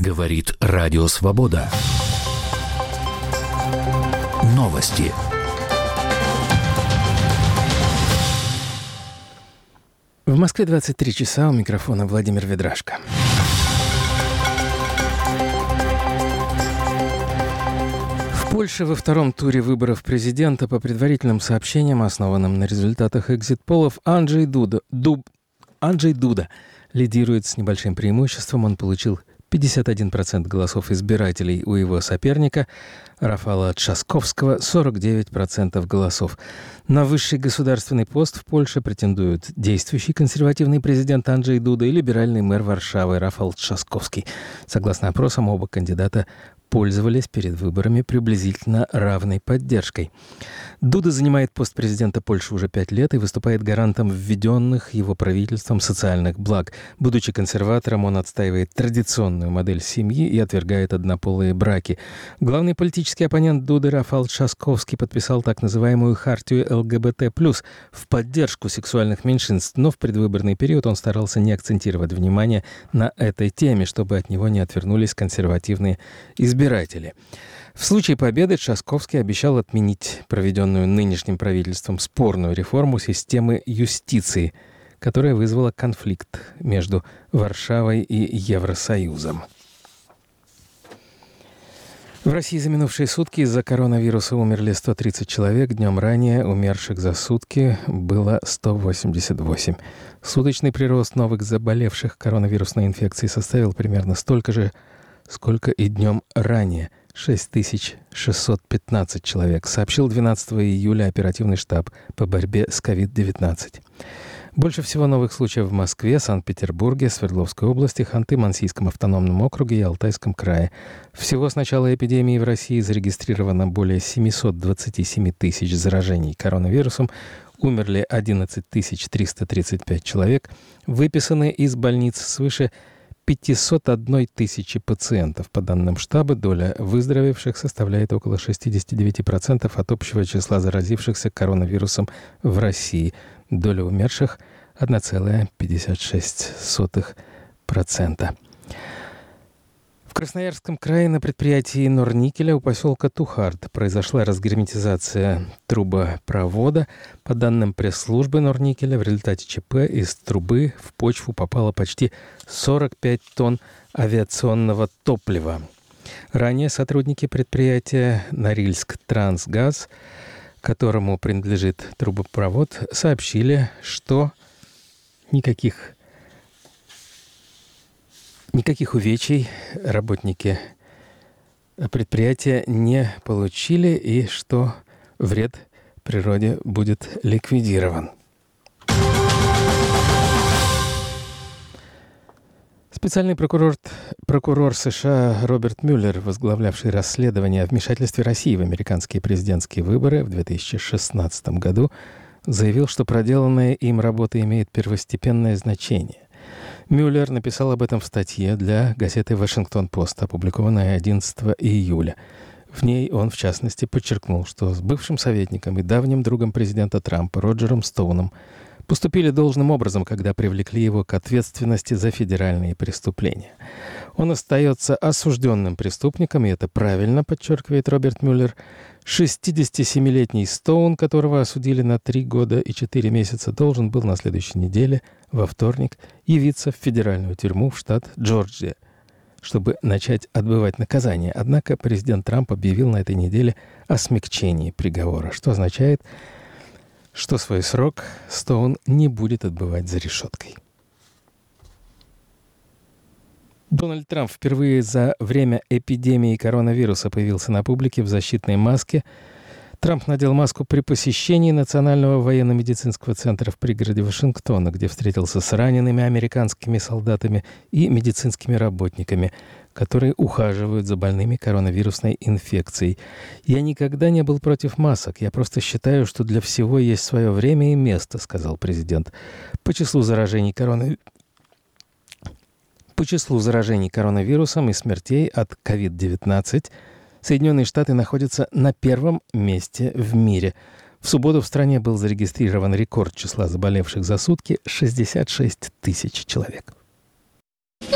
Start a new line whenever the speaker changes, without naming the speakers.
Говорит Радио Свобода. Новости.
В Москве 23 часа, у микрофона Владимир Ведрашко. В Польше во втором туре выборов президента по предварительным сообщениям, основанным на результатах экзит-полов, Анджей Дуда лидирует с небольшим преимуществом. Он получил 51% голосов избирателей, у его соперника Рафала Трzaskowskiego 49% голосов. На высший государственный пост в Польше претендуют действующий консервативный президент Анджей Дуда и либеральный мэр Варшавы Рафал Трzaskowski. Согласно опросам, оба кандидата пользовались перед выборами приблизительно равной поддержкой. Дуда занимает пост президента Польши уже 5 лет и выступает гарантом введенных его правительством социальных благ. Будучи консерватором, он отстаивает традиционную модель семьи и отвергает однополые браки. Главный политический оппонент Дуды Рафал Трzaskowski подписал так называемую хартию ЛГБТ+, в поддержку сексуальных меньшинств, но в предвыборный период он старался не акцентировать внимание на этой теме, чтобы от него не отвернулись консервативные избиратели. В случае победы Трzaskowski обещал отменить проведенную нынешним правительством спорную реформу системы юстиции, которая вызвала конфликт между Варшавой и Евросоюзом. В России за минувшие сутки из-за коронавируса умерли 130 человек. Днем ранее умерших за сутки было 188. Суточный прирост новых заболевших коронавирусной инфекцией составил примерно столько же, сколько и днем ранее – 6615 человек, сообщил 12 июля оперативный штаб по борьбе с COVID-19. Больше всего новых случаев в Москве, Санкт-Петербурге, Свердловской области, Ханты-Мансийском автономном округе и Алтайском крае. Всего с начала эпидемии в России зарегистрировано более 727 тысяч заражений коронавирусом, умерли 11 335 человек, выписаны из больниц свыше 501 тысячи пациентов. По данным штаба, доля выздоровевших составляет около 69% от общего числа заразившихся коронавирусом в России. Доля умерших – 1,56%. В Красноярском крае на предприятии Норникеля у поселка Тухард произошла разгерметизация трубопровода. По данным пресс-службы Норникеля, в результате ЧП из трубы в почву попало почти 45 тонн авиационного топлива. Ранее сотрудники предприятия «Норильск Трансгаз», которому принадлежит трубопровод, сообщили, что никаких увечий работники предприятия не получили и что вред природе будет ликвидирован. Специальный прокурор США Роберт Мюллер, возглавлявший расследование о вмешательстве России в американские президентские выборы в 2016 году, заявил, что проделанная им работа имеет первостепенное значение. Мюллер написал об этом в статье для газеты «Вашингтон-Пост», опубликованной 11 июля. В ней он, в частности, подчеркнул, что с бывшим советником и давним другом президента Трампа Роджером Стоуном поступили должным образом, когда привлекли его к ответственности за федеральные преступления. Он остается осужденным преступником, и это правильно, подчеркивает Роберт Мюллер. 67-летний Стоун, которого осудили на 3 года и 4 месяца, должен был на следующей неделе, во вторник, явиться в федеральную тюрьму в штат Джорджия, чтобы начать отбывать наказание. Однако президент Трамп объявил на этой неделе о смягчении приговора, что означает, что свой срок Стоун не будет отбывать за решеткой. Дональд Трамп впервые за время эпидемии коронавируса появился на публике в защитной маске. Трамп надел маску при посещении Национального военно-медицинского центра в пригороде Вашингтона, где встретился с ранеными американскими солдатами и медицинскими работниками, которые ухаживают за больными коронавирусной инфекцией. «Я никогда не был против масок. Я просто считаю, что для всего есть свое время и место», — сказал президент. По числу заражений коронавирусом и смертей от COVID-19 Соединенные Штаты находятся на первом месте в мире. В субботу в стране был зарегистрирован рекорд числа заболевших за сутки – 66 тысяч человек.